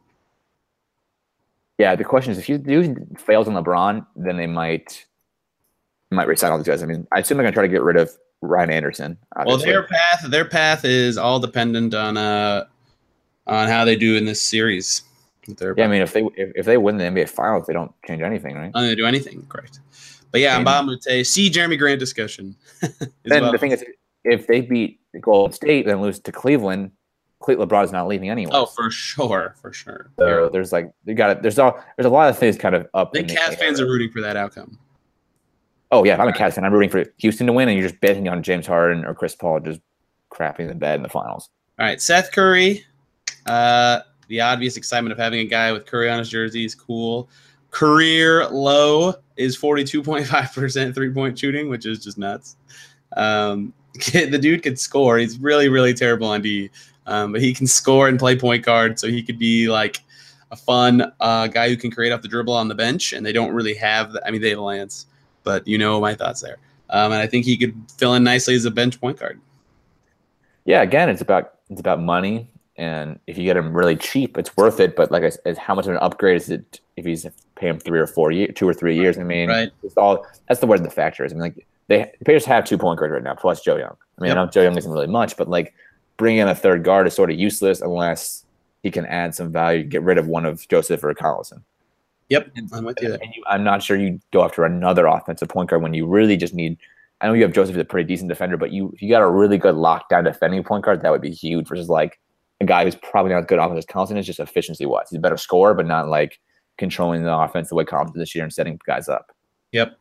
Yeah. The question is, if Houston fails on LeBron, then they might might resign all these guys. I mean, I assume they're gonna try to get rid of Ryan Anderson. Well, Obviously. their path, their path is all dependent on uh on how they do in this series. Their yeah. I mean, if they if, if they win the N B A Finals, they don't change anything, right? I'm going to do anything, correct? But yeah, And- Mbah Moute, see Jeremy Grant discussion. as Then well. the thing is, if they beat Golden State and lose to Cleveland, Cle- LeBron's not leaving anyway. Oh, for sure, for sure. So there's like you got it. There's all there's a lot of things kind of up. I think in the Cavs air. fans are rooting for that outcome. Oh yeah, if I'm a Cavs fan, I'm rooting for Houston to win, and you're just betting on James Harden or Chris Paul just crapping the bed in the finals. All right, Seth Curry. Uh, the obvious excitement of having a guy with Curry on his jersey is cool. Career low is forty-two point five percent three-point shooting, which is just nuts. Um, the dude could score. He's really, really terrible on D, um, but he can score and play point guard, so he could be like a fun uh, guy who can create off the dribble on the bench, and they don't really have the, I mean, they have Lance, but you know my thoughts there. Um, and I think he could fill in nicely as a bench point guard. Yeah, again, it's about it's about money, and if you get him really cheap, it's worth it. But like I said, how much of an upgrade is it if he's pay him three or four years, two or three years? I mean, Right. it's all that's the where the factor is. I mean, like they the Pacers have two point guards right now, plus Joe Young. I mean, Yep. I know Joe Young isn't really much, but like bringing in a third guard is sort of useless unless he can add some value, get rid of one of Joseph or Collison. Yep, I'm with you there. And you, I'm not sure you go after another offensive point guard when you really just need. I know you have Joseph as a pretty decent defender, but you if you got a really good lockdown defending point guard, that would be huge. Versus like a guy who's probably not as good offense as Collison is, just efficiency wise. He's a better scorer, but not like controlling the offense the way Collison this year and setting guys up. Yep.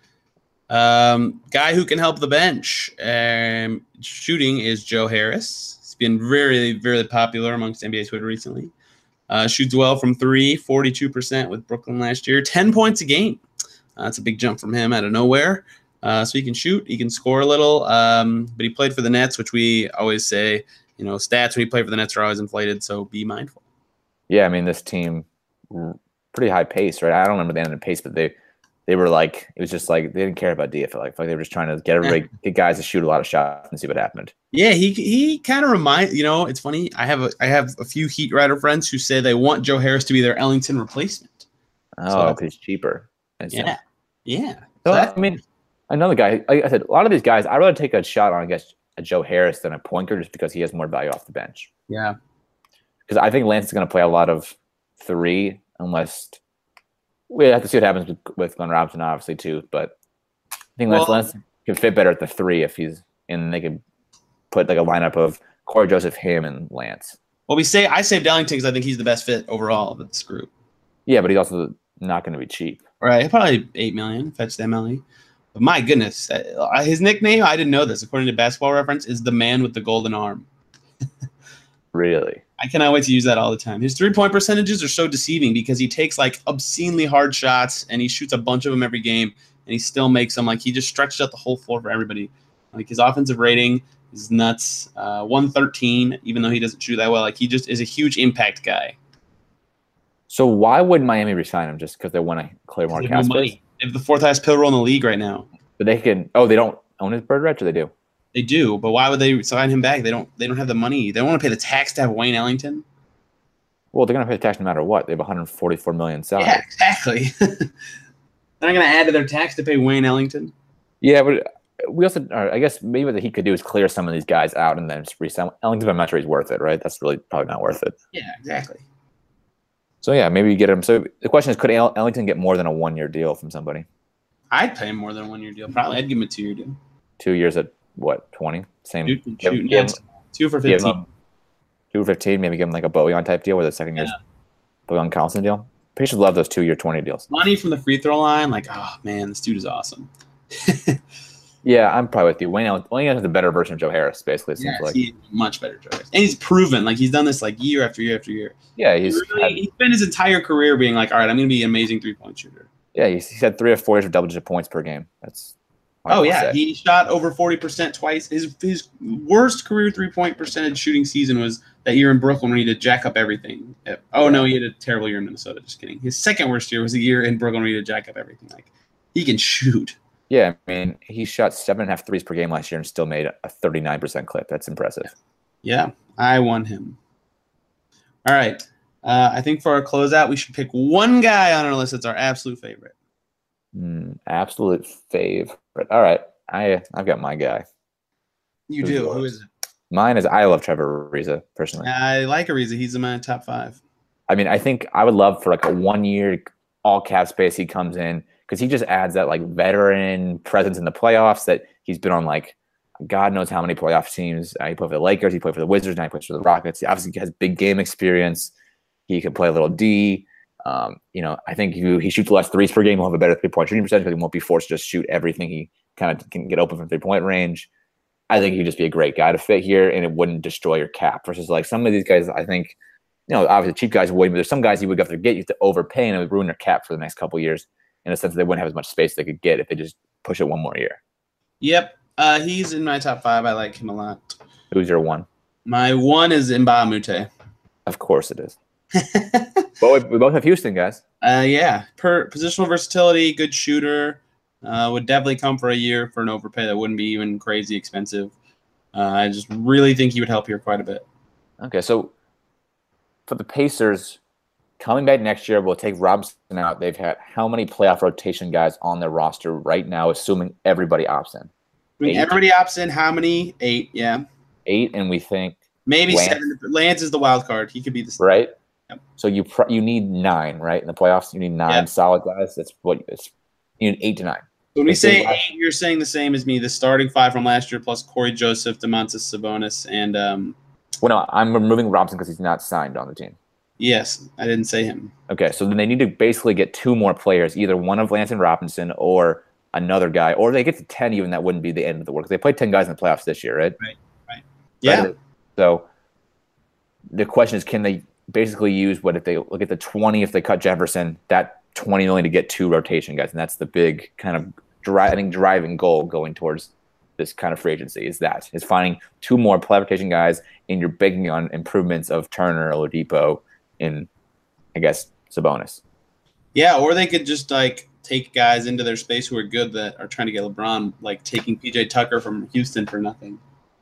Um, guy who can help the bench um, shooting is Joe Harris. He's been very, very popular amongst N B A Twitter recently. Uh, shoots well from three, forty-two percent with Brooklyn last year. ten points a game. Uh, that's a big jump from him out of nowhere. Uh, so he can shoot. He can score a little. Um, but he played for the Nets, which we always say, you know, stats when you play for the Nets are always inflated. So be mindful. Yeah, I mean, this team, pretty high pace, right? I don't remember the end of the pace, but they they were like, it was just like, they didn't care about D. I feel like, like they were just trying to get everybody, get guys to shoot a lot of shots and see what happened. Yeah, he he kind of remind you know, it's funny. I have a I have a few Heat Rider friends who say they want Joe Harris to be their Ellington replacement. Oh, so, because he's cheaper. Yeah, yeah. So, so I mean, another guy, like I said, a lot of these guys, I'd rather take a shot on, I guess, a Joe Harris than a point guard just because he has more value off the bench. Yeah. Because I think Lance is going to play a lot of three unless we have to see what happens with, with Glenn Robinson, obviously, too. But I think Lance, Well- Lance can fit better at the three if he's in. They could put like a lineup of Corey Joseph, him, and Lance. Well, we say I saved Ellington because I think he's the best fit overall of this group. Yeah, but he's also not going to be cheap. Right, probably eight million fetched M L E. But my goodness, uh, his nickname, I didn't know this, according to Basketball Reference, is the man with the golden arm. Really? I cannot wait to use that all the time. His three-point percentages are so deceiving because he takes like obscenely hard shots and he shoots a bunch of them every game and he still makes them. Like he just stretches out the whole floor for everybody. Like his offensive rating is nuts, uh, one thirteen, even though he doesn't shoot that well. Like he just is a huge impact guy. So why would Miami resign him just because they want to clear more They cap have no space? money. They have the fourth highest payroll in the league right now. But they can. Oh, they don't own his bird rights, or they do. They do, but why would they sign him back? They don't. They don't have the money. They don't want to pay the tax to have Wayne Ellington. Well, they're gonna pay the tax no matter what. They have one hundred forty-four million salary. Yeah, exactly. They're not going to add to their tax to pay Wayne Ellington. Yeah, but we also, or I guess maybe what he could do is clear some of these guys out and then just resign Ellington. I'm not sure he's worth it, right? That's really probably not worth it. Yeah, exactly. So yeah, maybe you get him. So the question is, could Ellington get more than a one-year deal from somebody? I'd pay him more than a one-year deal. Probably, I'd give him a two-year deal. Two years at what? twenty? Same. Two, Give- two, give yeah, him- two for give fifteen. him two for fifteen. Maybe give him like a Bojan type deal with a second year's Bojan Collison deal. Pacers love those two-year twenty deals. Money from the free throw line, like, oh man, this dude is awesome. Yeah, I'm probably with you. Wayne Ellington, Wayne Ellington's a better version of Joe Harris, basically. It seems Yes, like. he's much better choice, and he's proven like he's done this like year after year after year. Yeah, He's he's really, had, he spent his entire career being like, all right, I'm going to be an amazing three-point shooter. yeah he's, he's had three or four years of double-digit points per game. That's Oh yeah, he shot over forty percent twice. His his worst career three-point percentage shooting season was that year in Brooklyn when he did jack up everything. Oh no, he had a terrible year in Minnesota. Just kidding. His second worst year was the year in Brooklyn when he did jack up everything. Like he can shoot. Yeah, I mean, he shot seven and a half threes per game last year and still made a thirty-nine percent clip. That's impressive. Yeah, I won him. All right. Uh, I think for our closeout, we should pick one guy on our list that's our absolute favorite. Mm, absolute favorite. All right, I I've got my guy. You Who's do. yours? Who is it? Mine is I love Trevor Ariza personally. I like Ariza. He's in my top five. I mean, I think I would love for like a one-year all cap space. He comes in because he just adds that like veteran presence in the playoffs that he's been on like God knows how many playoff teams. Uh, he played for the Lakers. He played for the Wizards. Now he plays for the Rockets. He obviously has big game experience. He can play a little D. Um, you know, I think if he shoots less threes per game, he'll have a better three-point shooting percentage because he won't be forced to just shoot everything. He kind of can get open from three-point range. I think he'd just be a great guy to fit here, and it wouldn't destroy your cap. Versus like some of these guys, I think, you know, obviously cheap guys would, but there's some guys you would have to get you to overpay, and it would ruin their cap for the next couple of years in a sense that they wouldn't have as much space they could get if they just push it one more year. Yep. Uh, he's in my top five. I like him a lot. Who's your one? My one is Mbah Mute. Of course it is. Well, we, we both have Houston, guys. Uh, yeah, per positional versatility, good shooter. Uh, would definitely come for a year for an overpay that wouldn't be even crazy expensive. Uh, I just really think he would help here quite a bit. Okay, so for the Pacers, coming back next year, we'll take Robinson out. They've had how many playoff rotation guys on their roster right now, assuming everybody opts in? I mean, Eight. everybody opts in. How many? Eight. Yeah, Eight, and we think maybe Lance. seven. Lance is the wild card. He could be the right. Yep. So you pr- you need nine, right? In the playoffs, you need nine Yep. solid guys. That's what it's. You need eight to nine. When we If say they- eight, you're saying the same as me. The starting five from last year plus Corey Joseph, Domantas Sabonis, and um, Well, no, I'm removing Robinson because he's not signed on the team. yes, I didn't say him. Okay, so then they need to basically get two more players, either one of Lance and Robinson or another guy, or they get to ten even. That wouldn't be the end of the work. They played ten guys in the playoffs this year, right? Yeah, Right? So the question is, can they basically use what if they look at the twenty, if they cut Jefferson, that twenty million to get two rotation guys, and that's the big kind of driving driving goal going towards this kind of free agency is that is finding two more play rotation guys, and you're banking on improvements of Turner, Oladipo, in I guess Sabonis. yeah, or they could just like take guys into their space who are good that are trying to get LeBron, like taking P J Tucker from Houston for nothing.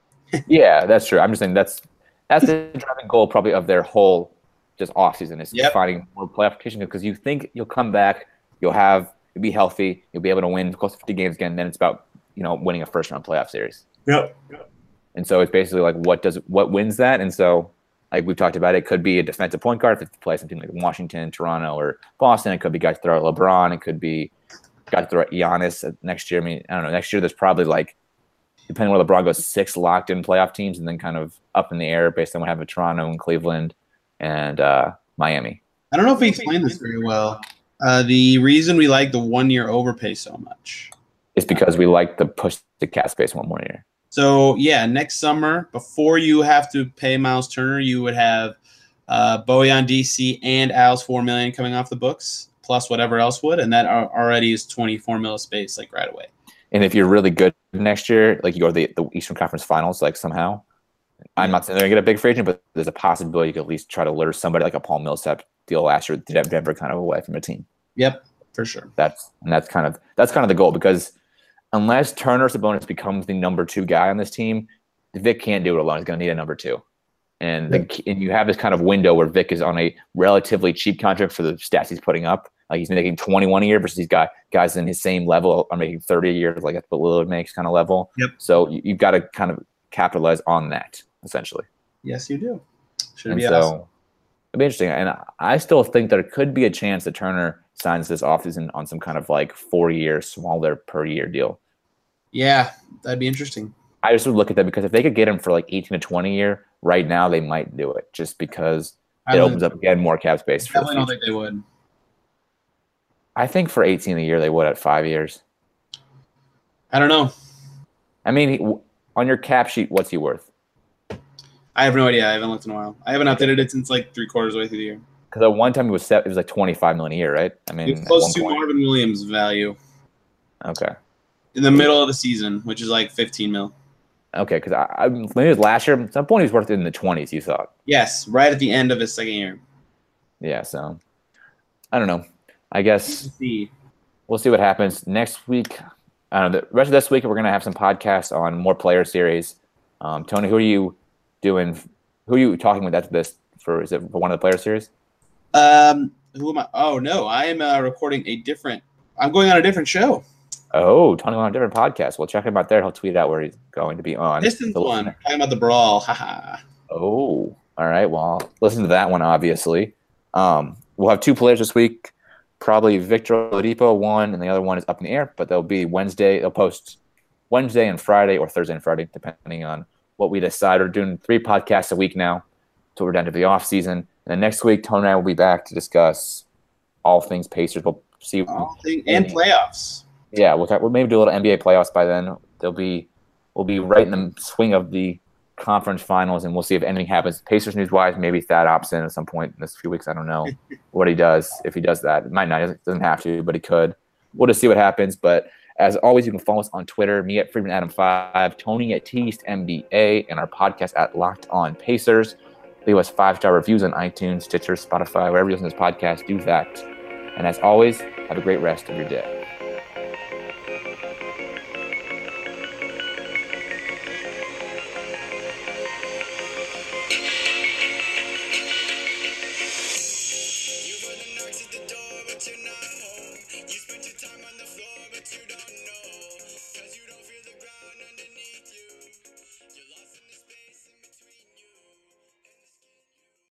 Yeah, that's true. I'm just saying that's that's the driving goal probably of their whole just offseason is Yep. finding more play application because you think you'll come back, you'll have you'll be healthy, you'll be able to win close to fifty games again. Then it's about you know winning a first round playoff series. Yep. And so it's basically like what does what wins that? And so like we've talked about, it could be a defensive point guard if they play something like Washington, Toronto, or Boston. It could be guys throw at LeBron. It could be guys throw at Giannis next year. I mean, I don't know. Next year there's probably like depending where LeBron goes, six locked in playoff teams, and then kind of up in the air based on what happened with Toronto and Cleveland and uh, Miami. I don't know if he explained this very well. Uh, the reason we like the one year overpay so much. It's because we like to push the cap space one more year. So yeah, next summer, before you have to pay Miles Turner, you would have uh, Bojan D C and Al's four million coming off the books, plus whatever else would, and that are, already is twenty-four mil of space, like right away. And if you're really good next year, like you go to the, the Eastern Conference Finals, like somehow, I'm not saying they're gonna get a big free agent, but there's a possibility you could at least try to lure somebody like a Paul Millsap deal last year, Denver kind of away from a team. Yep, for sure. That's and that's kind of that's kind of the goal because unless Turner Sabonis becomes the number two guy on this team, Vic can't do it alone. He's going to need a number two. And the, and you have this kind of window where Vic is on a relatively cheap contract for the stats he's putting up. Like he's making twenty-one a year versus these guy, guys in his same level are making thirty a year, like that's what Lillard makes kind of level. Yep. So you, you've got to kind of capitalize on that, essentially. Yes, you do. Should And be so awesome. it'd be interesting. And I still think there could be a chance that Turner signs this offseason on some kind of like four-year, smaller per year deal. Yeah, that'd be interesting. I just would look at that because if they could get him for like eighteen to twenty a year right now, they might do it just because I it would- opens up again more cap space. For the Definitely don't future. think they would. I think for eighteen a year, they would at five years. I don't know. I mean, he- on your cap sheet, what's he worth? I have no idea. I haven't looked in a while. I haven't updated it since like three quarters of the way through the year. Because at one time it was set, it was like twenty-five million a year, right? I mean, It's at close one to point. Marvin Williams' value Okay, in the middle of the season, which is like fifteen mil. okay, because I, I maybe it was last year. At some point, he was worth it in the twenties. You thought? Yes, right at the end of his second year. Yeah. So I don't know. I guess See. we'll see what happens next week. I don't know. The rest of this week, we're gonna have some podcasts on more player series. Um, Tony, who are you doing? Who are you talking with after this? For is it for one of the player series? Um, who am I? Oh no, I am uh, recording a different. I'm going on a different show. Oh, Tony on a different podcast. Well, check him out there. He'll tweet out where he's going to be on. Distance So one, listen- talking about the brawl. Haha. Oh, all right. Well, listen to that one, obviously. Um, we'll have two players this week. Probably Victor Oladipo, one, and the other one is up in the air, but they'll be Wednesday. They'll post Wednesday and Friday or Thursday and Friday, depending on what we decide. We're doing three podcasts a week now until we're down to the off season. And then next week, Tony and I will be back to discuss all things Pacers. We'll see. All thing- and playoffs. Yeah, we'll talk, we'll maybe do a little N B A playoffs by then. They'll be we'll be right in the swing of the conference finals, and we'll see if anything happens. Pacers news wise, maybe Thad opts in at some point in this few weeks. I don't know what he does if he does that. It might not. He doesn't have to, but he could. We'll just see what happens. But as always, you can follow us on Twitter, me at Freeman Adam five, Tony at T East M B A, and our podcast at Locked On Pacers. Leave us five star reviews on iTunes, Stitcher, Spotify, wherever you listen to this podcast. Do that. And as always, have a great rest of your day.